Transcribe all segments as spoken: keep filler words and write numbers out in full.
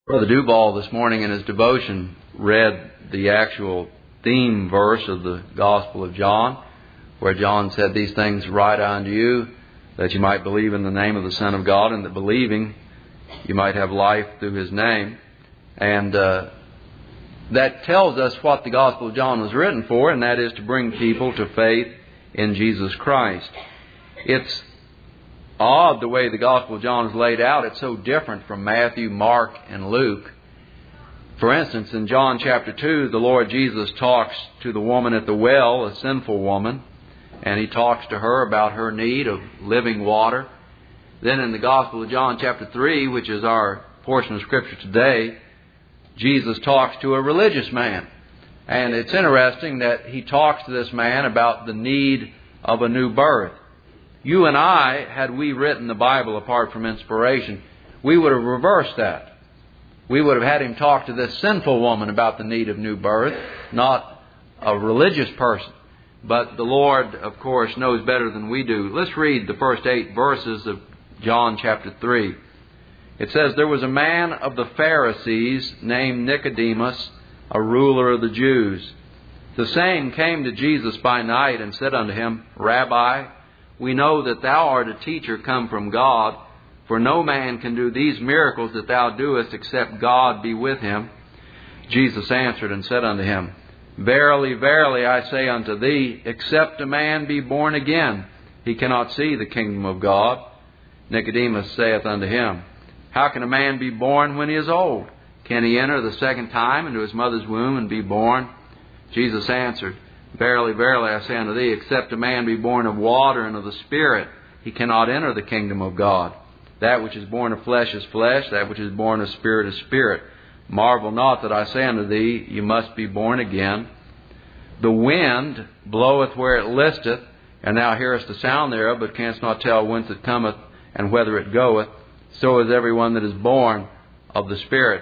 Brother Duval this morning in his devotion read the actual theme verse of the Gospel of John, where John said, "These things write I unto you, that you might believe in the name of the Son of God, and that believing you might have life through His name." And uh, that tells us what the Gospel of John was written for, and that is to bring people to faith in Jesus Christ. It's odd the way the Gospel of John is laid out. It's so different from Matthew, Mark, and Luke. For instance, in John chapter two, the Lord Jesus talks to the woman at the well, a sinful woman, and He talks to her about her need of living water. Then in the Gospel of John chapter three, which is our portion of Scripture today, Jesus talks to a religious man. And it's interesting that He talks to this man about the need of a new birth. You and I, had we written the Bible apart from inspiration, we would have reversed that. We would have had Him talk to this sinful woman about the need of new birth, not a religious person. But the Lord, of course, knows better than we do. Let's read the first eight verses of John chapter three. It says, "There was a man of the Pharisees named Nicodemus, a ruler of the Jews. The same came to Jesus by night and said unto Him, Rabbi, we know that Thou art a teacher come from God, for no man can do these miracles that Thou doest except God be with him. Jesus answered and said unto him, Verily, verily, I say unto thee, except a man be born again, he cannot see the kingdom of God. Nicodemus saith unto him, How can a man be born when he is old? Can he enter the second time into his mother's womb and be born? Jesus answered, Verily, verily, I say unto thee, except a man be born of water and of the Spirit, he cannot enter the kingdom of God. That which is born of flesh is flesh, that which is born of spirit is spirit. Marvel not that I say unto thee, you must be born again. The wind bloweth where it listeth, and thou hearest the sound thereof, but canst not tell whence it cometh and whither it goeth. So is everyone that is born of the Spirit."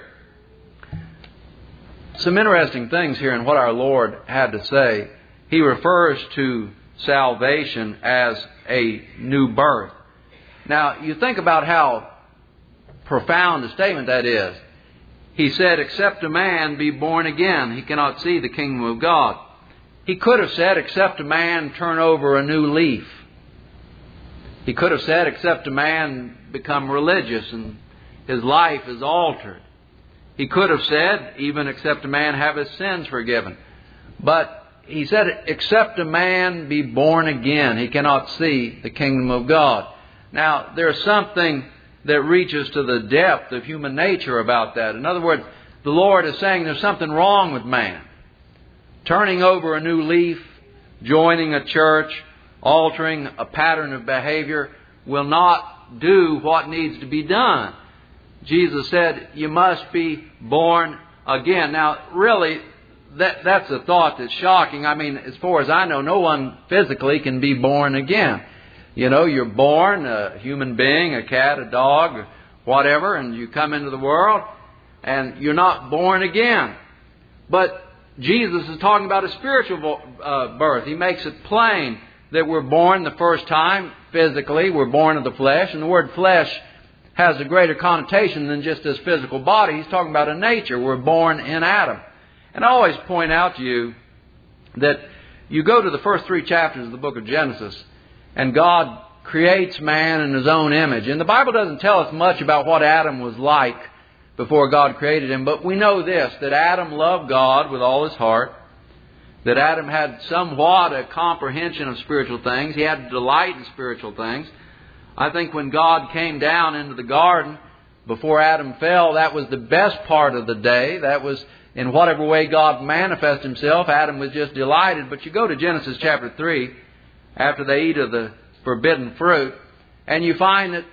Some interesting things here in what our Lord had to say. He refers to salvation as a new birth. Now, you think about how profound a statement that is. He said, except a man be born again, he cannot see the kingdom of God. He could have said, except a man turn over a new leaf. He could have said, except a man become religious and his life is altered. He could have said, even except a man have his sins forgiven. But He said, except a man be born again, he cannot see the kingdom of God. Now, there's something that reaches to the depth of human nature about that. In other words, the Lord is saying there's something wrong with man. Turning over a new leaf, joining a church, altering a pattern of behavior will not do what needs to be done. Jesus said, you must be born again. Now, really, That, that's a thought that's shocking. I mean, as far as I know, no one physically can be born again. You know, you're born a human being, a cat, a dog, whatever, and you come into the world, and you're not born again. But Jesus is talking about a spiritual uh, birth. He makes it plain that we're born the first time physically. We're born of the flesh, and the word flesh has a greater connotation than just this physical body. He's talking about a nature. We're born in Adam. And I always point out to you that you go to the first three chapters of the book of Genesis, and God creates man in His own image. And the Bible doesn't tell us much about what Adam was like before God created him, but we know this, that Adam loved God with all his heart, that Adam had somewhat a comprehension of spiritual things. He had a delight in spiritual things. I think when God came down into the garden before Adam fell, that was the best part of the day. That was in whatever way God manifested Himself, Adam was just delighted. But you go to Genesis chapter three, after they eat of the forbidden fruit, and you find that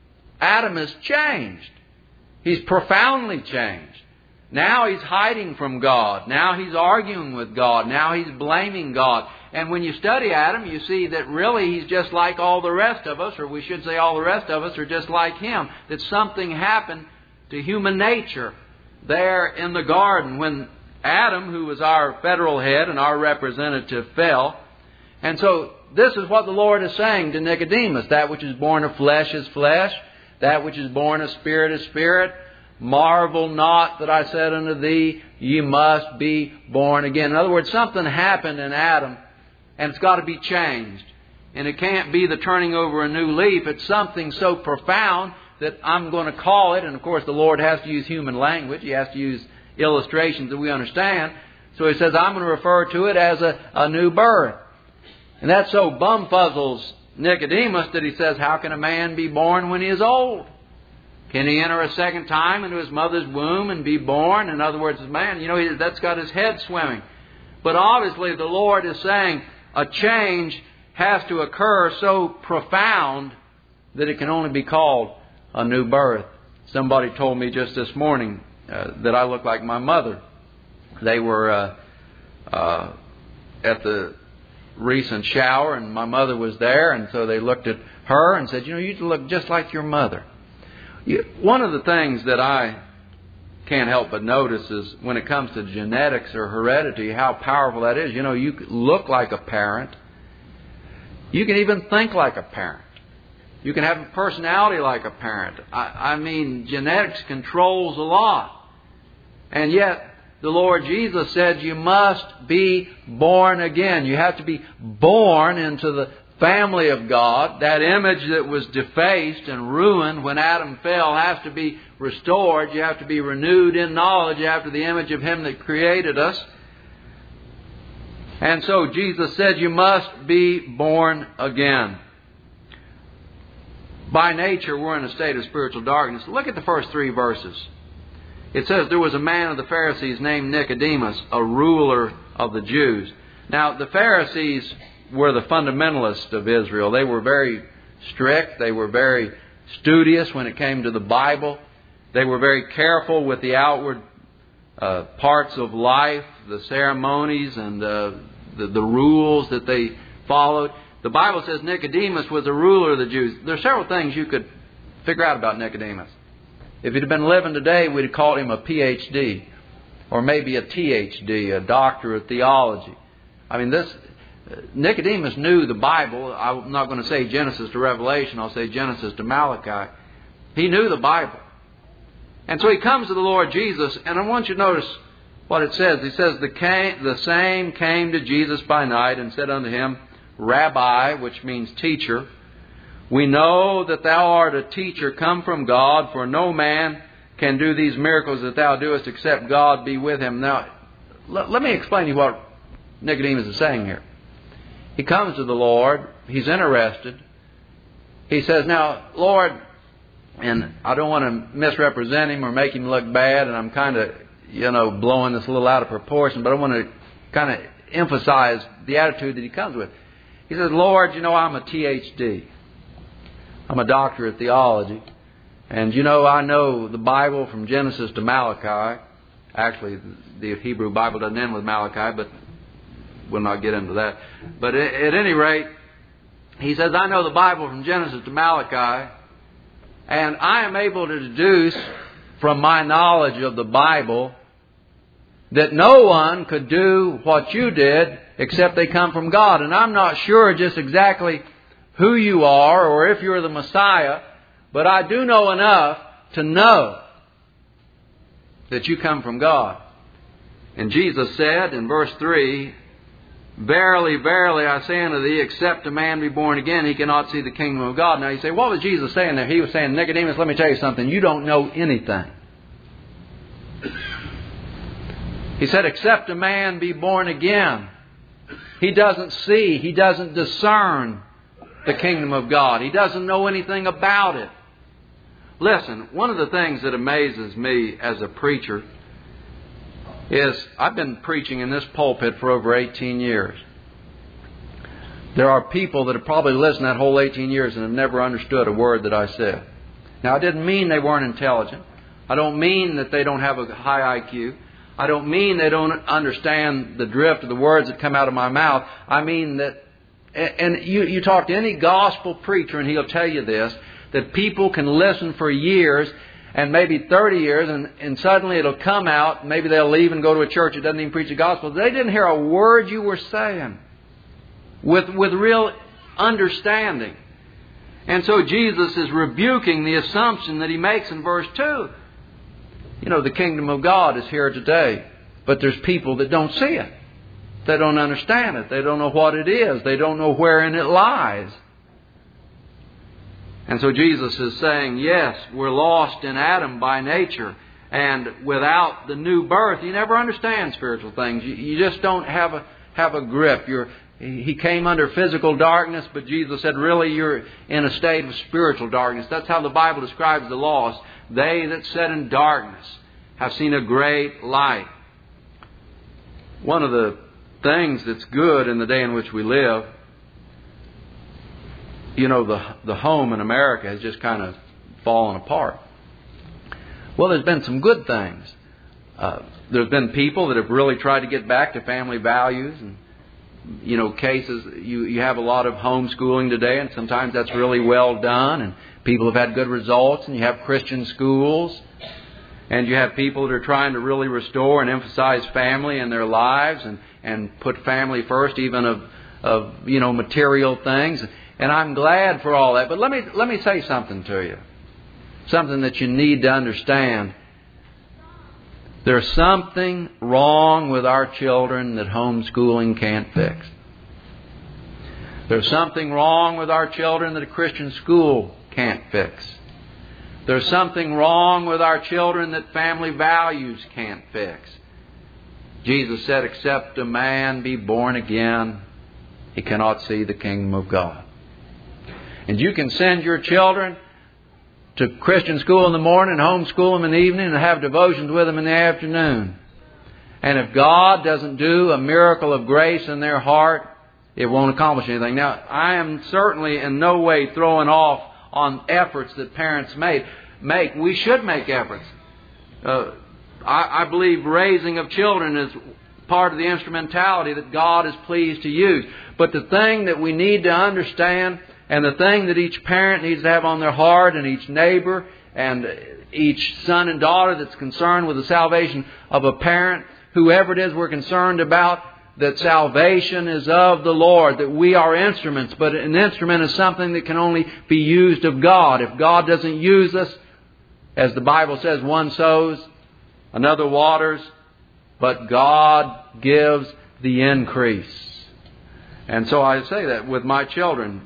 Adam has changed. He's profoundly changed. Now he's hiding from God. Now he's arguing with God. Now he's blaming God. And when you study Adam, you see that really he's just like all the rest of us, or we should say all the rest of us are just like him. That something happened to human nature there in the garden when Adam, who was our federal head and our representative, fell. And so this is what the Lord is saying to Nicodemus. That which is born of flesh is flesh. That which is born of spirit is spirit. marvel not that I said unto thee, ye must be born again. In other words, something happened in Adam, and it's got to be changed. And it can't be the turning over a new leaf. It's something so profound that I'm going to call it, and of course the Lord has to use human language. He has to use illustrations that we understand. So He says, I'm going to refer to it as a, a new birth. And that so bumfuzzles Nicodemus that he says, how can a man be born when he is old? Can he enter a second time into his mother's womb and be born? In other words, man, you know, that's got his head swimming. But obviously the Lord is saying a change has to occur so profound that it can only be called a new birth. Somebody told me just this morning uh, that I look like my mother. They were uh, uh, at the recent shower, and my mother was there, and so they looked at her and said, you know, you look just like your mother. You, one of the things that I can't help but notice is when it comes to genetics or heredity, how powerful that is. You know, you look like a parent. You can even think like a parent. You can have a personality like a parent. I, I mean, genetics controls a lot. And yet, the Lord Jesus said you must be born again. You have to be born into the family of God. That image that was defaced and ruined when Adam fell has to be restored. You have to be renewed in knowledge after the image of Him that created us. And so Jesus said you must be born again. By nature, we're in a state of spiritual darkness. Look at the first three verses. It says, there was a man of the Pharisees named Nicodemus, a ruler of the Jews. Now, the Pharisees were the fundamentalists of Israel. They were very strict. They were very studious when it came to the Bible. They were very careful with the outward uh, parts of life, the ceremonies and uh, the, the rules that they followed. The Bible says Nicodemus was a ruler of the Jews. There are several things you could figure out about Nicodemus. If he'd have been living today, we'd have called him a P H D or maybe a T H D, a doctor of theology. I mean, this Nicodemus knew the Bible. I'm not going to say Genesis to Revelation. I'll say Genesis to Malachi. He knew the Bible. And so he comes to the Lord Jesus, and I want you to notice what it says. He says, the, came, the same came to Jesus by night and said unto him, Rabbi, which means teacher, we know that thou art a teacher come from God, for no man can do these miracles that thou doest except God be with him. Now, let, let me explain to you what Nicodemus is saying here. He comes to the Lord. He's interested. He says, now, Lord, and I don't want to misrepresent him or make him look bad, and I'm kind of, you know, blowing this a little out of proportion, but I want to kind of emphasize the attitude that he comes with. He says, Lord, you know, I'm a T H D. I'm a doctor of theology. And, you know, I know the Bible from Genesis to Malachi. Actually, the Hebrew Bible doesn't end with Malachi, but we'll not get into that. But at any rate, he says, I know the Bible from Genesis to Malachi, and I am able to deduce from my knowledge of the Bible that no one could do what you did except they come from God. And I'm not sure just exactly who you are or if you're the Messiah, but I do know enough to know that you come from God. And Jesus said in verse three, Verily, verily, I say unto thee, except a man be born again, he cannot see the kingdom of God. Now you say, what was Jesus saying there? He was saying, Nicodemus, let me tell you something. You don't know anything. He said, except a man be born again. He doesn't see. He doesn't discern the kingdom of God. He doesn't know anything about it. Listen, one of the things that amazes me as a preacher is I've been preaching in this pulpit for over eighteen years. There are people that have probably listened that whole eighteen years and have never understood a word that I said. Now, I didn't mean they weren't intelligent. I don't mean that they don't have a high I Q. I don't mean they don't understand the drift of the words that come out of my mouth. I mean that, and you, you talk to any gospel preacher and he'll tell you this, that people can listen for years and maybe thirty years, and, and suddenly it'll come out. Maybe they'll leave and go to a church that doesn't even preach the gospel. They didn't hear a word you were saying with, with real understanding. And so Jesus is rebuking the assumption that he makes in verse two. You know, the kingdom of God is here today, but there's people that don't see it. They don't understand it. They don't know what it is. They don't know wherein it lies. And so Jesus is saying, yes, we're lost in Adam by nature. And without the new birth, you never understand spiritual things. You, you just don't have a have a grip. You're, he came under physical darkness, but Jesus said, really, you're in a state of spiritual darkness. That's how the Bible describes the lost. They that sit in darkness have seen a great light. One of the things that's good in the day in which we live, you know, the the home in America has just kind of fallen apart. Well, there's been some good things. Uh, there's been people that have really tried to get back to family values. And, you know, cases, you, you have a lot of homeschooling today, and sometimes that's really well done. And people have had good results, and you have Christian schools. And you have people that are trying to really restore and emphasize family in their lives and, and put family first, even of, of, you know, material things. And I'm glad for all that. But let me let me say something to you. Something that you need to understand. There's something wrong with our children that homeschooling can't fix. There's something wrong with our children that a Christian school can't fix. There's something wrong with our children that family values can't fix. Jesus said, except a man be born again, he cannot see the kingdom of God. And you can send your children to Christian school in the morning, homeschool them in the evening, and have devotions with them in the afternoon. And if God doesn't do a miracle of grace in their heart, it won't accomplish anything. Now, I am certainly in no way throwing off on efforts that parents make. Make. We should make efforts. Uh, I, I believe raising of children is part of the instrumentality that God is pleased to use. But the thing that we need to understand, and the thing that each parent needs to have on their heart, and each neighbor and each son and daughter that's concerned with the salvation of a parent, whoever it is we're concerned about, that salvation is of the Lord, that we are instruments. But an instrument is something that can only be used of God. If God doesn't use us, as the Bible says, one sows, another waters, but God gives the increase. And so I say that with my children.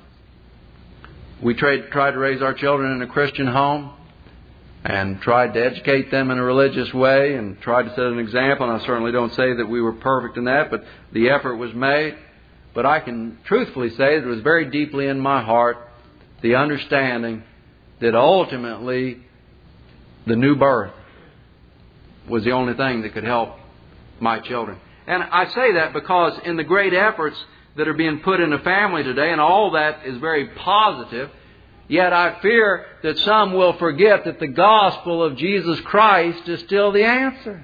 We tried, tried to raise our children in a Christian home and tried to educate them in a religious way and tried to set an example. And I certainly don't say that we were perfect in that, but the effort was made. But I can truthfully say that it was very deeply in my heart the understanding that ultimately the new birth was the only thing that could help my children. And I say that because in the great efforts that are being put in a family today, and all that is very positive, yet I fear that some will forget that the gospel of Jesus Christ is still the answer.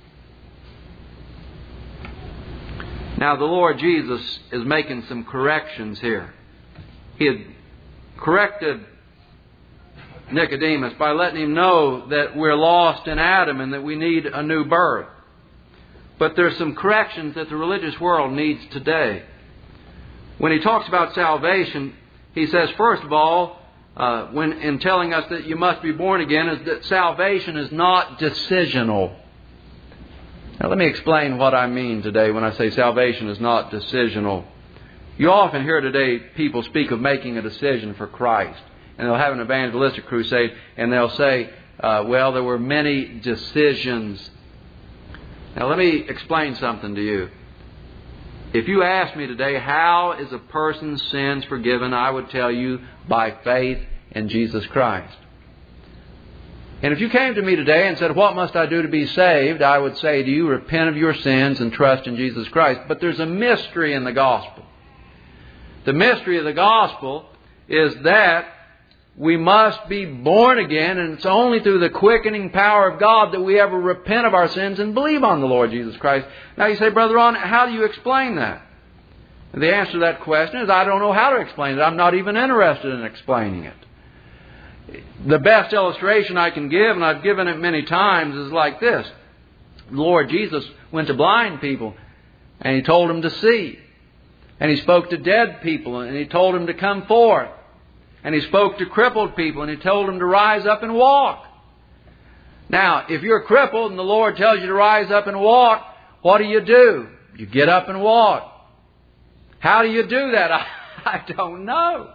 Now, the Lord Jesus is making some corrections here. He had corrected Nicodemus by letting him know that we're lost in Adam and that we need a new birth. But there's some corrections that the religious world needs today. When he talks about salvation, he says, first of all, uh, when in telling us that you must be born again, is that salvation is not decisional. Now, let me explain what I mean today when I say salvation is not decisional. You often hear today people speak of making a decision for Christ. And they'll have an evangelistic crusade, and they'll say, uh, well, there were many decisions. Now, let me explain something to you. If you ask me today, how is a person's sins forgiven, I would tell you, by faith in Jesus Christ. And if you came to me today and said, what must I do to be saved? I would say to you, repent of your sins and trust in Jesus Christ. But there's a mystery in the gospel. The mystery of the gospel is that we must be born again, and it's only through the quickening power of God that we ever repent of our sins and believe on the Lord Jesus Christ. Now you say, Brother Ron, how do you explain that? And the answer to that question is, I don't know how to explain it. I'm not even interested in explaining it. The best illustration I can give, and I've given it many times, is like this. The Lord Jesus went to blind people, and He told them to see. And He spoke to dead people, and He told them to come forth. And He spoke to crippled people, and He told them to rise up and walk. Now, if you're crippled and the Lord tells you to rise up and walk, what do you do? You get up and walk. How do you do that? I, I don't know.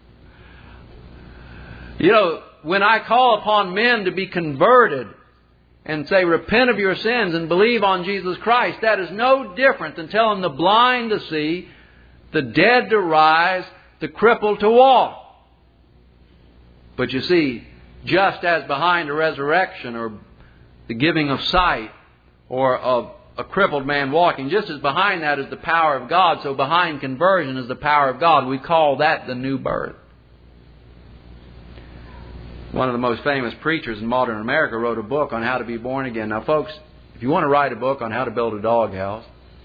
You know, when I call upon men to be converted and say, repent of your sins and believe on Jesus Christ, that is no different than telling the blind to see, the dead to rise, the crippled to walk. But you see, just as behind a resurrection or the giving of sight or of a crippled man walking, just as behind that is the power of God, so behind conversion is the power of God. We call that the new birth. One of the most famous preachers in modern America wrote a book on how to be born again. Now, folks, if you want to write a book on how to build a doghouse,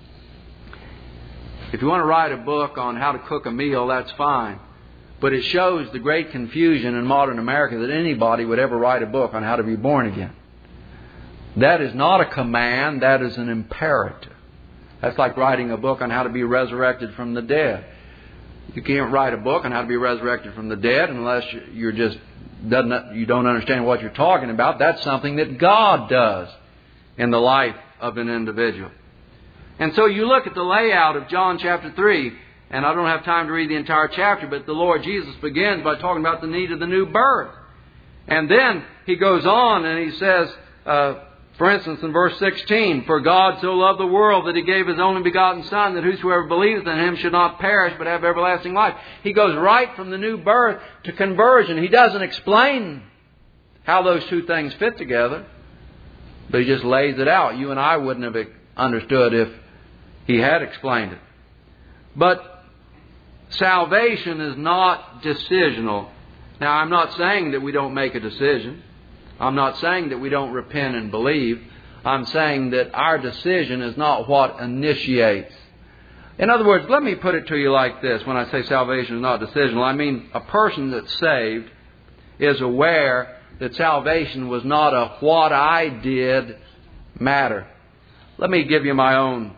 if you want to write a book on how to cook a meal, that's fine. But it shows the great confusion in modern America that anybody would ever write a book on how to be born again. That is not a command, that is an imperative. That's like writing a book on how to be resurrected from the dead. You can't write a book on how to be resurrected from the dead unless you're just doesn't you don't understand what you're talking about. That's something that God does in the life of an individual. And so you look at the layout of John chapter three, and I don't have time to read the entire chapter, but the Lord Jesus begins by talking about the need of the new birth. And then He goes on and He says, uh, for instance, in verse sixteen, for God so loved the world that He gave His only begotten Son, that whosoever believeth in Him should not perish but have everlasting life. He goes right from the new birth to conversion. He doesn't explain how those two things fit together, but He just lays it out. You and I wouldn't have understood if He had explained it. But salvation is not decisional. Now, I'm not saying that we don't make a decision. I'm not saying that we don't repent and believe. I'm saying that our decision is not what initiates. In other words, let me put it to you like this. When I say salvation is not decisional, I mean a person that's saved is aware that salvation was not a what I did matter. Let me give you my own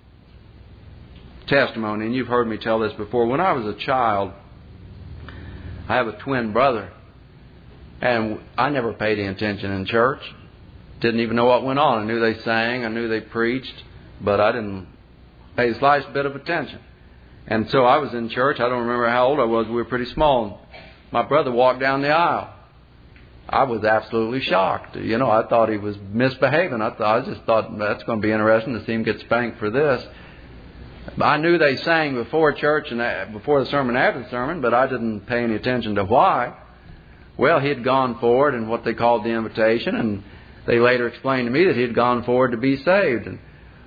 testimony, and you've heard me tell this before. When I was a child, I have a twin brother. And I never paid any attention in church. Didn't even know what went on. I knew they sang. I knew they preached. But I didn't pay the slightest bit of attention. And so I was in church. I don't remember how old I was. We were pretty small. My brother walked down the aisle. I was absolutely shocked. You know, I thought he was misbehaving. I, thought, I just thought that's going to be interesting to see him get spanked for this. I knew they sang before church and before the sermon and after the sermon, but I didn't pay any attention to why. Well, he had gone forward in what they called the invitation, and they later explained to me that he had gone forward to be saved. And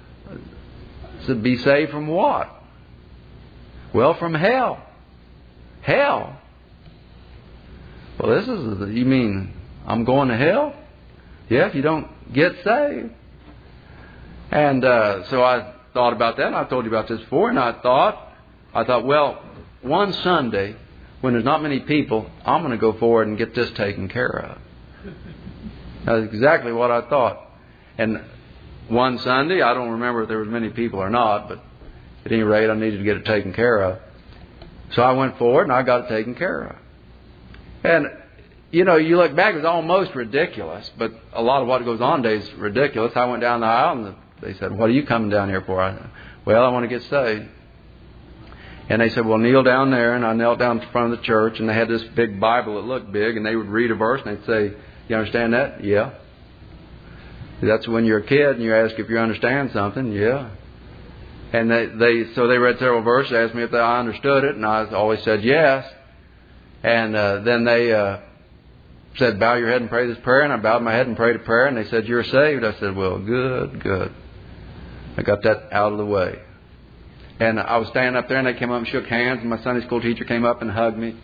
I said, be saved from what? Well, from hell. Hell? Well, this is, you mean I'm going to hell? Yeah, if you don't get saved. And uh, so I thought about that, and I've told you about this before, and I thought, I thought, well, one Sunday, when there's not many people, I'm going to go forward and get this taken care of. That's exactly what I thought. And one Sunday, I don't remember if there was many people or not, but at any rate, I needed to get it taken care of. So I went forward and I got it taken care of. And, you know, you look back, it was almost ridiculous, but a lot of what goes on today is ridiculous. I went down the aisle and they said, what are you coming down here for? I said, well, I want to get saved. And they said, well, kneel down there. And I knelt down in front of the church, and they had this big Bible that looked big, and they would read a verse, and they'd say, you understand that? Yeah. That's when you're a kid, and you ask if you understand something. Yeah. And they, they so they read several verses, asked me if I understood it, and I always said yes. And uh, then they uh, said, bow your head and pray this prayer. And I bowed my head and prayed a prayer, and they said, you're saved. I said, well, good, good. I got that out of the way. And I was standing up there, and they came up and shook hands, and my Sunday school teacher came up and hugged me.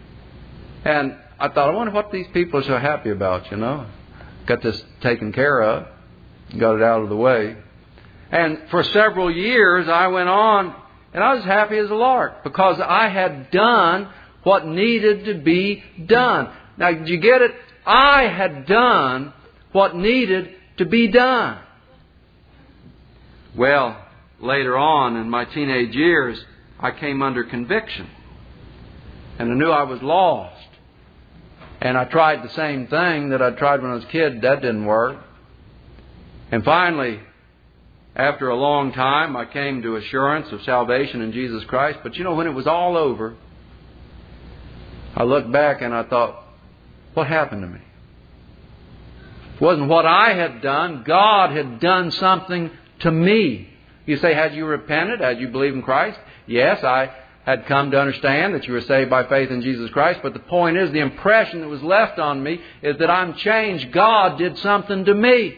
And I thought, I wonder what these people are so happy about, you know. Got this taken care of, got it out of the way. And for several years, I went on, and I was happy as a lark, because I had done what needed to be done. Now, did you get it? I had done what needed to be done. Well, later on in my teenage years, I came under conviction. And I knew I was lost. And I tried the same thing that I tried when I was a kid. That didn't work. And finally, after a long time, I came to assurance of salvation in Jesus Christ. But you know, when it was all over, I looked back and I thought, what happened to me? It wasn't what I had done. God had done something to me. You say, had you repented? Had you believed in Christ? Yes, I had come to understand that you were saved by faith in Jesus Christ. But the point is, the impression that was left on me is that I'm changed. God did something to me.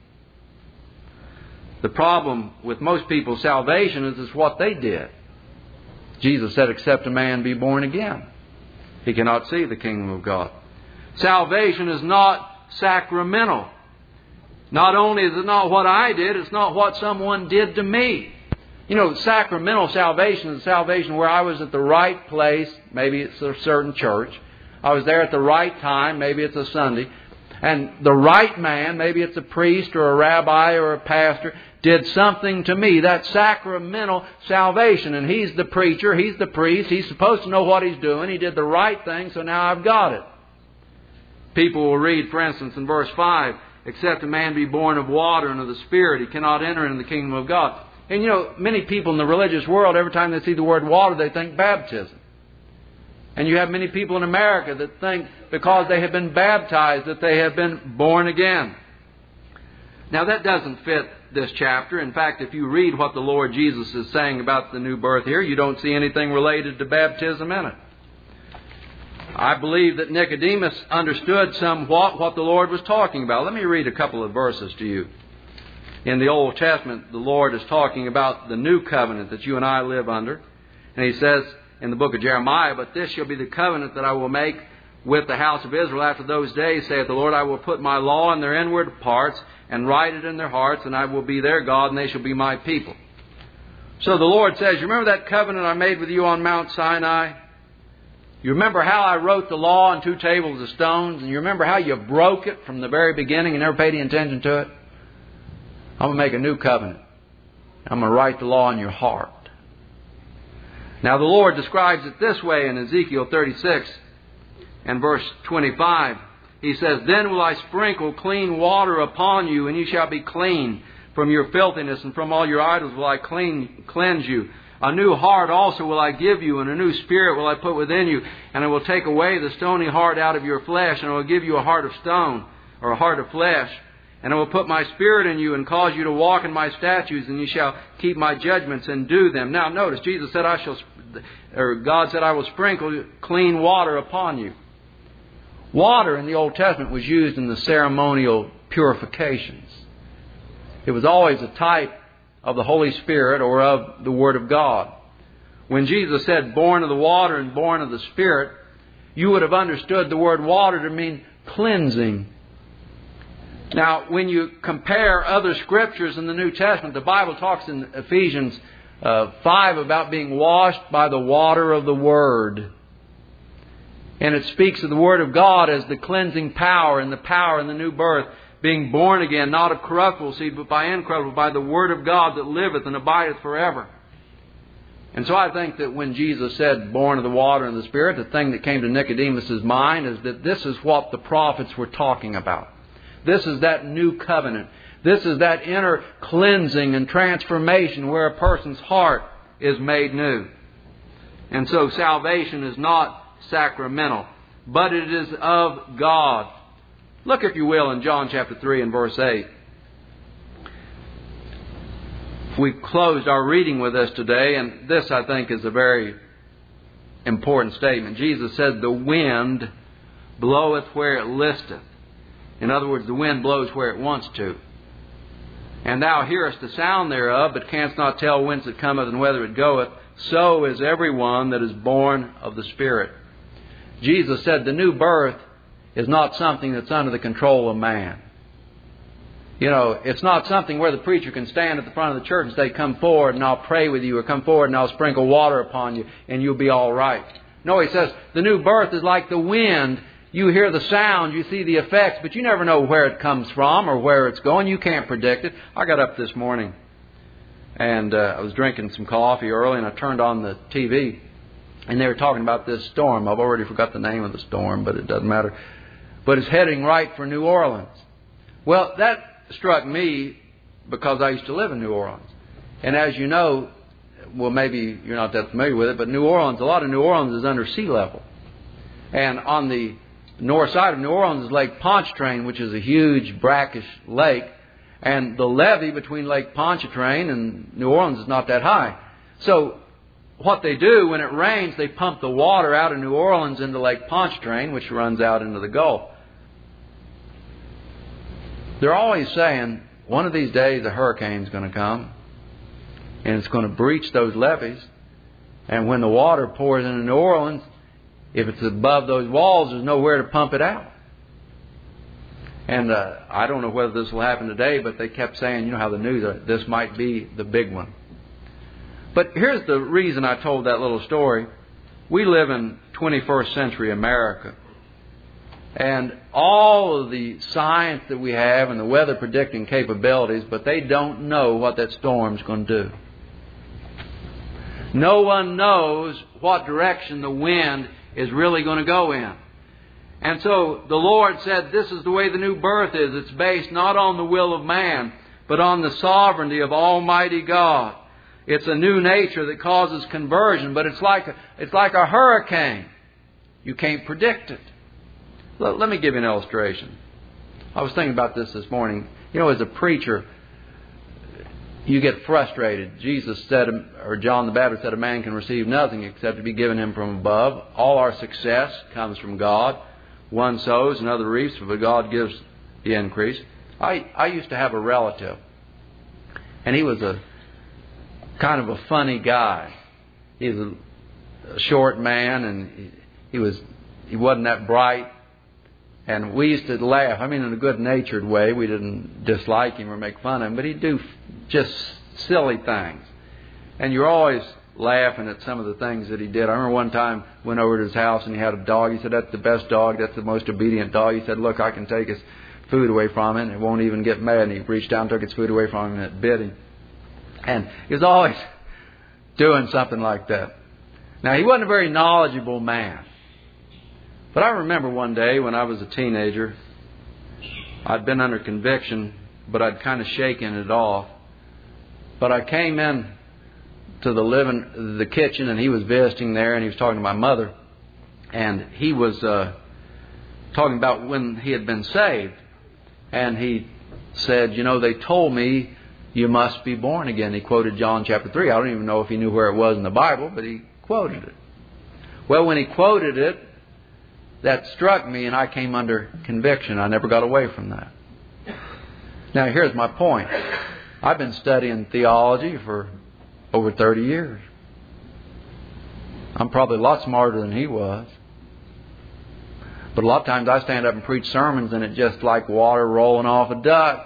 The problem with most people's salvation is, is what they did. Jesus said, except a man be born again, he cannot see the kingdom of God. Salvation is not sacramental. Not only is it not what I did, it's not what someone did to me. You know, sacramental salvation is salvation where I was at the right place. Maybe it's a certain church. I was there at the right time. Maybe it's a Sunday. And the right man, maybe it's a priest or a rabbi or a pastor, did something to me. That's sacramental salvation. And he's the preacher. He's the priest. He's supposed to know what he's doing. He did the right thing, so now I've got it. People will read, for instance, in verse five, except a man be born of water and of the Spirit, he cannot enter into the kingdom of God. And you know, many people in the religious world, every time they see the word water, they think baptism. And you have many people in America that think because they have been baptized that they have been born again. Now that doesn't fit this chapter. In fact, if you read what the Lord Jesus is saying about the new birth here, you don't see anything related to baptism in it. I believe that Nicodemus understood somewhat what the Lord was talking about. Let me read a couple of verses to you. In the Old Testament, the Lord is talking about the new covenant that you and I live under. And He says in the book of Jeremiah, but this shall be the covenant that I will make with the house of Israel after those days, saith the Lord, I will put my law in their inward parts and write it in their hearts, and I will be their God, and they shall be my people. So the Lord says, you remember that covenant I made with you on Mount Sinai? You remember how I wrote the law on two tables of stones? And you remember how you broke it from the very beginning and never paid any attention to it? I'm going to make a new covenant. I'm going to write the law in your heart. Now the Lord describes it this way in Ezekiel thirty-six and verse twenty-five. He says, then will I sprinkle clean water upon you, and you shall be clean. From your filthiness and from all your idols will I clean, cleanse you. A new heart also will I give you, and a new spirit will I put within you. And I will take away the stony heart out of your flesh, and I will give you a heart of stone, or a heart of flesh. And I will put my spirit in you and cause you to walk in my statutes, and you shall keep my judgments and do them. Now notice, Jesus said, I shall, or God said, I will sprinkle clean water upon you. Water in the Old Testament was used in the ceremonial purifications. It was always a type of the Holy Spirit or of the Word of God. When Jesus said, born of the water and born of the Spirit, you would have understood the word water to mean cleansing. Now, when you compare other scriptures in the New Testament, the Bible talks in Ephesians uh, five about being washed by the water of the Word. And it speaks of the Word of God as the cleansing power and the power in the new birth, being born again, not of corruptible seed, but by incorruptible, by the Word of God that liveth and abideth forever. And so I think that when Jesus said, born of the water and the Spirit, the thing that came to Nicodemus' mind is that this is what the prophets were talking about. This is that new covenant. This is that inner cleansing and transformation where a person's heart is made new. And so salvation is not sacramental, but it is of God. Look, if you will, in John chapter three and verse eight. We closed our reading with this today, and this, I think, is a very important statement. Jesus said, the wind bloweth where it listeth. In other words, the wind blows where it wants to. And thou hearest the sound thereof, but canst not tell whence it cometh and whither it goeth. So is everyone that is born of the Spirit. Jesus said the new birth is not something that's under the control of man. You know, it's not something where the preacher can stand at the front of the church and say, come forward and I'll pray with you, or come forward and I'll sprinkle water upon you and you'll be all right. No, he says the new birth is like the wind. You hear the sound, you see the effects, but you never know where it comes from or where it's going. You can't predict it. I got up this morning and uh, I was drinking some coffee early, and I turned on the T V. And they were talking about this storm. I've already forgot the name of the storm, but it doesn't matter. But it's heading right for New Orleans. Well, that struck me because I used to live in New Orleans. And as you know, well, maybe you're not that familiar with it, but New Orleans, a lot of New Orleans is under sea level. And on the north side of New Orleans is Lake Pontchartrain, which is a huge brackish lake. And the levee between Lake Pontchartrain and New Orleans is not that high. So what they do when it rains, they pump the water out of New Orleans into Lake Pontchartrain, which runs out into the Gulf. They're always saying, one of these days a hurricane's going to come, and it's going to breach those levees. And when the water pours into New Orleans, if it's above those walls, there's nowhere to pump it out. And uh, I don't know whether this will happen today, but they kept saying, you know how the news, uh, this might be the big one. But here's the reason I told that little story. We live in twenty-first century America. And all of the science that we have and the weather predicting capabilities, but they don't know what that storm's going to do. No one knows what direction the wind is really going to go in. And so the Lord said, this is the way the new birth is. It's based not on the will of man, but on the sovereignty of Almighty God. It's a new nature that causes conversion, but it's like a, it's like a hurricane. You can't predict it. Let, let me give you an illustration. I was thinking about this this morning. You know, as a preacher, you get frustrated. Jesus said, or John the Baptist said, a man can receive nothing except to be given him from above. All our success comes from God. One sows, another reaps, but God gives the increase. I, I used to have a relative, and he was a kind of a funny guy. He was a, a short man, and he, he was he wasn't that bright. And we used to laugh. I mean, in a good-natured way. We didn't dislike him or make fun of him, but he'd do just silly things. And you're always laughing at some of the things that he did. I remember one time went over to his house and he had a dog. He said, that's the best dog. That's the most obedient dog. He said, look, I can take his food away from him and it won't even get mad. And he reached down and took his food away from him and it bit him. And he was always doing something like that. Now, he wasn't a very knowledgeable man. But I remember one day when I was a teenager, I'd been under conviction, but I'd kind of shaken it off. But I came in to the living, the kitchen, and he was visiting there, and he was talking to my mother, and he was uh, talking about when he had been saved, and he said, you know, they told me you must be born again. He quoted John chapter three. I don't even know if he knew where it was in the Bible, but he quoted it. Well, when he quoted it, that struck me, and I came under conviction. I never got away from that. Now, here's my point. I've been studying theology for over thirty years. I'm probably a lot smarter than he was. But a lot of times I stand up and preach sermons and it's just like water rolling off a duck.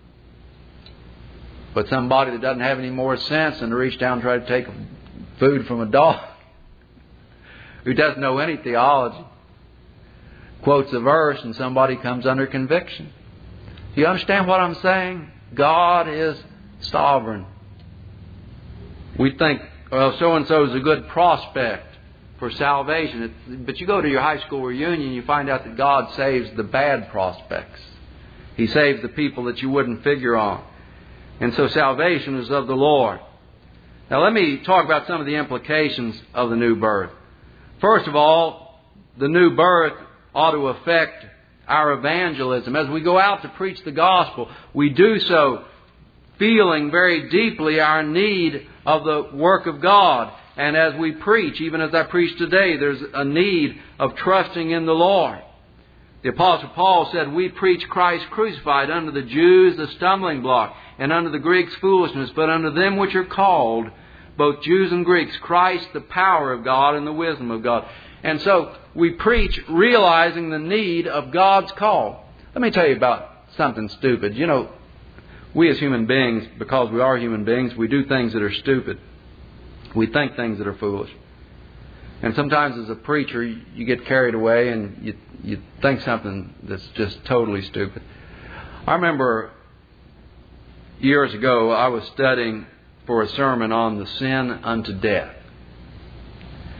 But somebody that doesn't have any more sense than to reach down and try to take food from a dog, who doesn't know any theology, quotes a verse and somebody comes under conviction. Do you understand what I'm saying? God is sovereign. We think, well, so-and-so is a good prospect for salvation. It, but you go to your high school reunion, you find out that God saves the bad prospects. He saves the people that you wouldn't figure on. And so salvation is of the Lord. Now let me talk about some of the implications of the new birth. First of all, the new birth ought to affect our evangelism. As we go out to preach the gospel, we do so feeling very deeply our need of the work of God. And as we preach, even as I preach today, there's a need of trusting in the Lord. The Apostle Paul said, we preach Christ crucified, unto the Jews a stumbling block, and unto the Greeks foolishness, but unto them which are called, both Jews and Greeks, Christ the power of God and the wisdom of God. And so we preach realizing the need of God's call. Let me tell you about something stupid. You know, we as human beings, because we are human beings, we do things that are stupid. We think things that are foolish. And sometimes as a preacher, you get carried away and you, you think something that's just totally stupid. I remember years ago, I was studying for a sermon on the sin unto death.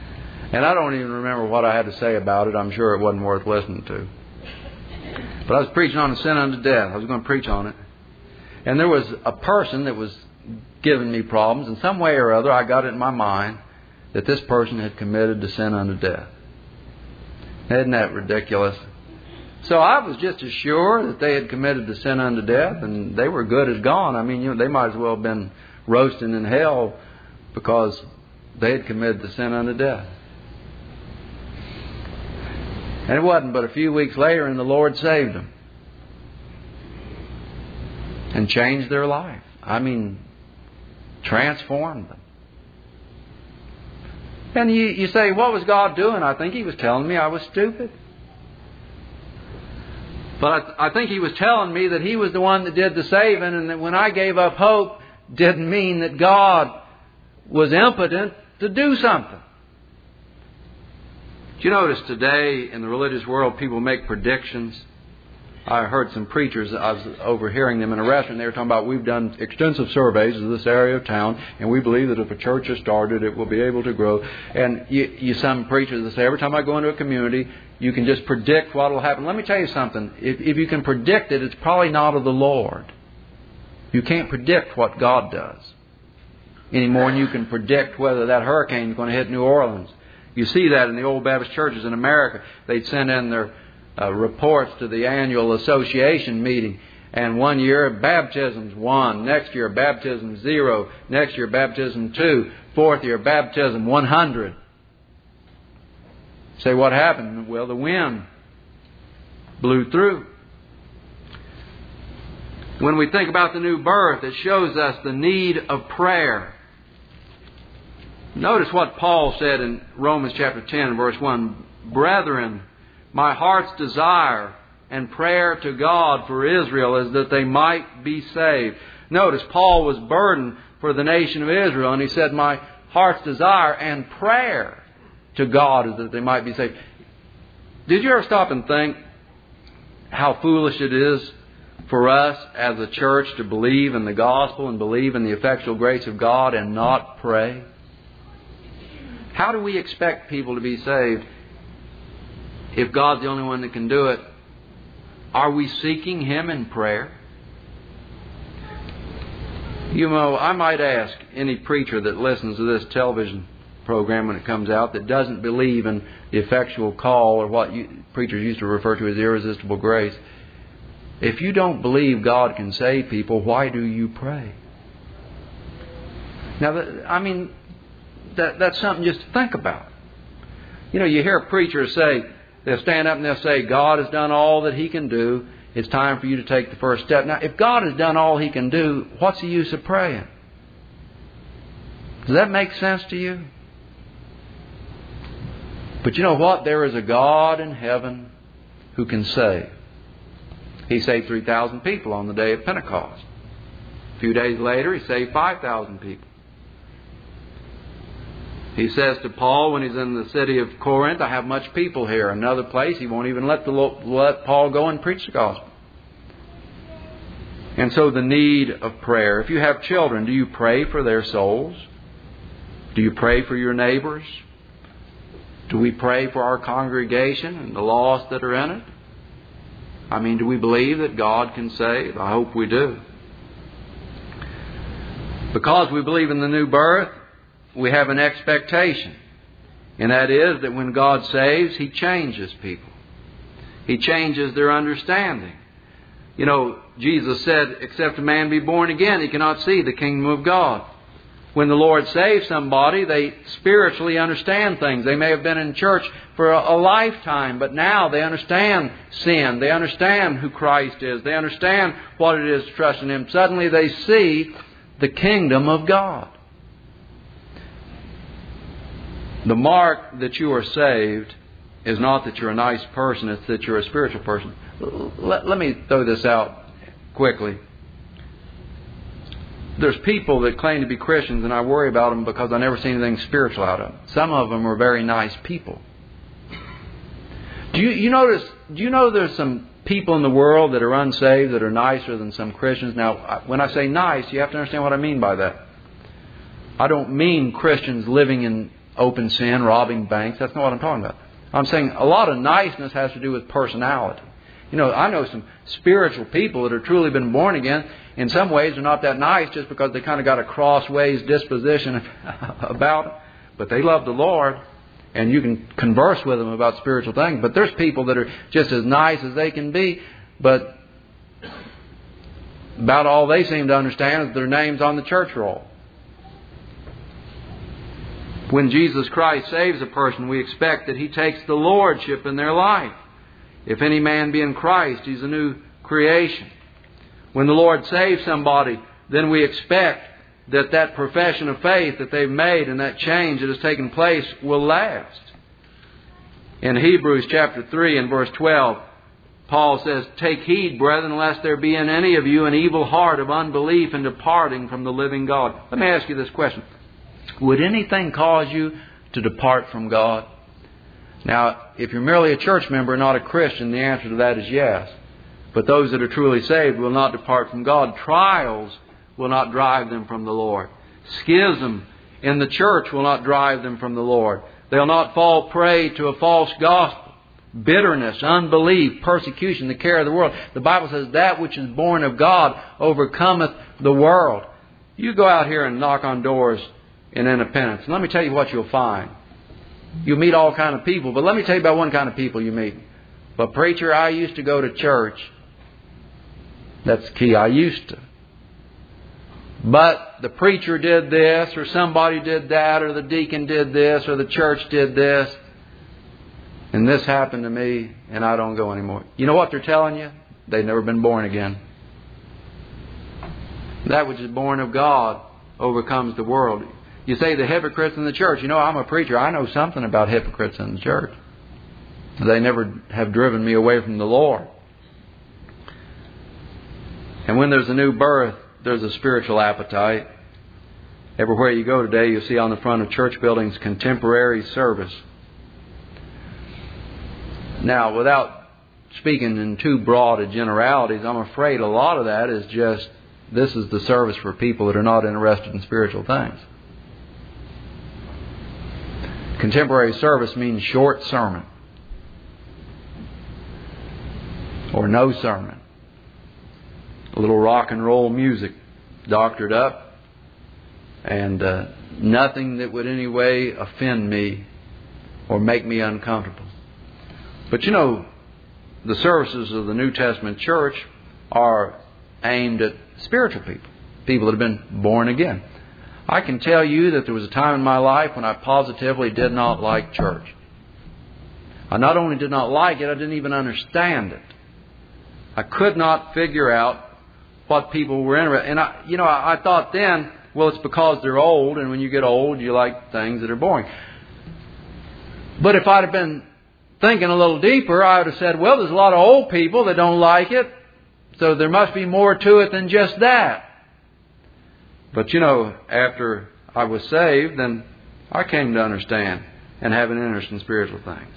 And I don't even remember what I had to say about it. I'm sure it wasn't worth listening to. But I was preaching on sin unto death. I was going to preach on it. And there was a person that was giving me problems. In some way or other, I got it in my mind that this person had committed to sin unto death. Isn't that ridiculous? So I was just as sure that they had committed to sin unto death, and they were good as gone. I mean, you know, they might as well have been roasting in hell because they had committed to sin unto death. And it wasn't but a few weeks later, and the Lord saved them and changed their life. I mean, transformed them. And you, you say, what was God doing? I think He was telling me I was stupid. But I, I think He was telling me that He was the one that did the saving, and that when I gave up hope, didn't mean that God was impotent to do something. Do you notice today in the religious world people make predictions? I heard some preachers, I was overhearing them in a restaurant, they were talking about, we've done extensive surveys of this area of town, and we believe that if a church is started, it will be able to grow. And you, you some preachers that say, every time I go into a community, you can just predict what will happen. Let me tell you something. If, if you can predict it, it's probably not of the Lord. You can't predict what God does any more than you can predict whether that hurricane is going to hit New Orleans. You see that in the old Baptist churches in America. They'd send in their uh, reports to the annual association meeting. And one year, baptisms one. Next year, baptism zero. Next year, baptism two. Fourth year, baptism one hundred. Say, what happened? Well, the wind blew through. When we think about the new birth, it shows us the need of prayer. Notice what Paul said in Romans chapter ten, verse one. Brethren, my heart's desire and prayer to God for Israel is that they might be saved. Notice Paul was burdened for the nation of Israel, and he said, my heart's desire and prayer to God is that they might be saved. Did you ever stop and think how foolish it is for us as a church to believe in the gospel and believe in the effectual grace of God and not pray? How do we expect people to be saved if God's the only one that can do it? Are we seeking Him in prayer? You know, I might ask any preacher that listens to this television program when it comes out that doesn't believe in the effectual call, or what you, preachers used to refer to as irresistible grace, if you don't believe God can save people, why do you pray? Now, I mean, that, that's something just to think about. You know, you hear preachers say, they'll stand up and they'll say, God has done all that He can do. It's time for you to take the first step. Now, if God has done all He can do, what's the use of praying? Does that make sense to you? But you know what? There is a God in heaven who can save. He saved three thousand people on the day of Pentecost. A few days later, He saved five thousand people. He says to Paul when he's in the city of Corinth, I have much people here. Another place, He won't even let, the, let Paul go and preach the gospel. And so the need of prayer. If you have children, do you pray for their souls? Do you pray for your neighbors? Do we pray for our congregation and the lost that are in it? I mean, do we believe that God can save? I hope we do. Because we believe in the new birth, we have an expectation. And that is that when God saves, He changes people. He changes their understanding. You know, Jesus said, except a man be born again, he cannot see the kingdom of God. When the Lord saves somebody, they spiritually understand things. They may have been in church for a, a lifetime, but now they understand sin. They understand who Christ is. They understand what it is to trust in Him. Suddenly they see the kingdom of God. The mark that you are saved is not that you're a nice person, it's that you're a spiritual person. Let, let me throw this out quickly. There's people that claim to be Christians, and I worry about them because I never see anything spiritual out of them. Some of them are very nice people. Do you, you notice? Do you know there's some people in the world that are unsaved that are nicer than some Christians? Now, when I say nice, you have to understand what I mean by that. I don't mean Christians living in open sin, robbing banks. That's not what I'm talking about. I'm saying a lot of niceness has to do with personality. You know, I know some spiritual people that have truly been born again. In some ways, they're not that nice just because they kind of got a crossways disposition about it. But they love the Lord, and you can converse with them about spiritual things. But there's people that are just as nice as they can be, but about all they seem to understand is their name's on the church roll. When Jesus Christ saves a person, we expect that He takes the lordship in their life. If any man be in Christ, he's a new creation. When the Lord saves somebody, then we expect that that profession of faith that they've made and that change that has taken place will last. In Hebrews chapter three and verse twelve, Paul says, "Take heed, brethren, lest there be in any of you an evil heart of unbelief and departing from the living God." Let me ask you this question. Would anything cause you to depart from God? Now, if you're merely a church member and not a Christian, the answer to that is yes. But those that are truly saved will not depart from God. Trials will not drive them from the Lord. Schism in the church will not drive them from the Lord. They'll not fall prey to a false gospel. Bitterness, unbelief, persecution, the care of the world. The Bible says that which is born of God overcometh the world. You go out here and knock on doors in independence. And let me tell you what you'll find. You'll meet all kind of people, but let me tell you about one kind of people you meet. But preacher, I used to go to church. That's the key. I used to. But the preacher did this, or somebody did that, or the deacon did this, or the church did this. And this happened to me, and I don't go anymore. You know what they're telling you? They've never been born again. That which is born of God overcomes the world. You say the hypocrites in the church. You know, I'm a preacher. I know something about hypocrites in the church. They never have driven me away from the Lord. And when there's a new birth, there's a spiritual appetite. Everywhere you go today, you'll see on the front of church buildings, contemporary service. Now, without speaking in too broad of generalities, I'm afraid a lot of that is just, this is the service for people that are not interested in spiritual things. Contemporary service means short sermon. Or no sermon. A little rock and roll music doctored up. And uh, nothing that would in any way offend me or make me uncomfortable. But you know, the services of the New Testament church are aimed at spiritual people. People that have been born again. I can tell you that there was a time in my life when I positively did not like church. I not only did not like it, I didn't even understand it. I could not figure out what people were interested in. And I, you know, I, I thought then, well, it's because they're old, and when you get old, you like things that are boring. But if I'd have been thinking a little deeper, I would have said, well, there's a lot of old people that don't like it, so there must be more to it than just that. But you know, after I was saved, then I came to understand and have an interest in spiritual things.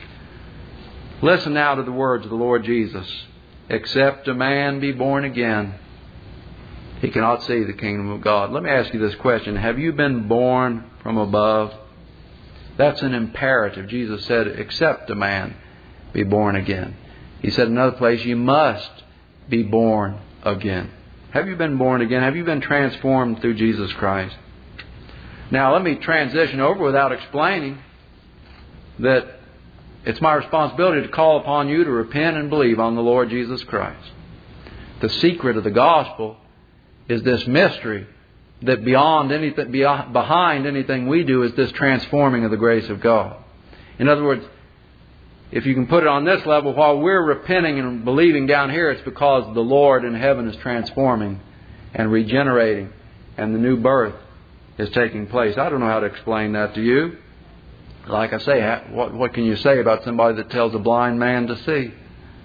Listen now to the words of the Lord Jesus. Except a man be born again, he cannot see the kingdom of God. Let me ask you this question. Have you been born from above? That's an imperative. Jesus said, except a man be born again. He said in another place, you must be born again. Have you been born again? Have you been transformed through Jesus Christ? Now let me transition over without explaining that it's my responsibility to call upon you to repent and believe on the Lord Jesus Christ. The secret of the gospel is this mystery that beyond anything, beyond, behind anything we do is this transforming of the grace of God. In other words, if you can put it on this level, while we're repenting and believing down here, it's because the Lord in heaven is transforming and regenerating, and the new birth is taking place. I don't know how to explain that to you. Like I say, what, what can you say about somebody that tells a blind man to see?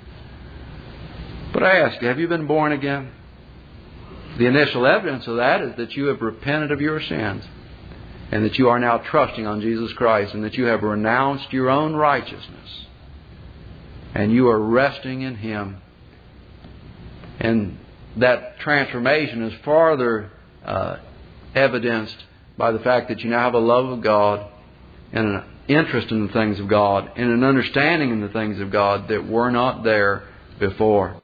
But I ask you, have you been born again? The initial evidence of that is that you have repented of your sins and that you are now trusting on Jesus Christ and that you have renounced your own righteousness and you are resting in Him. And that transformation is further uh, evidenced by the fact that you now have a love of God and an interest in the things of God and an understanding in the things of God that were not there before.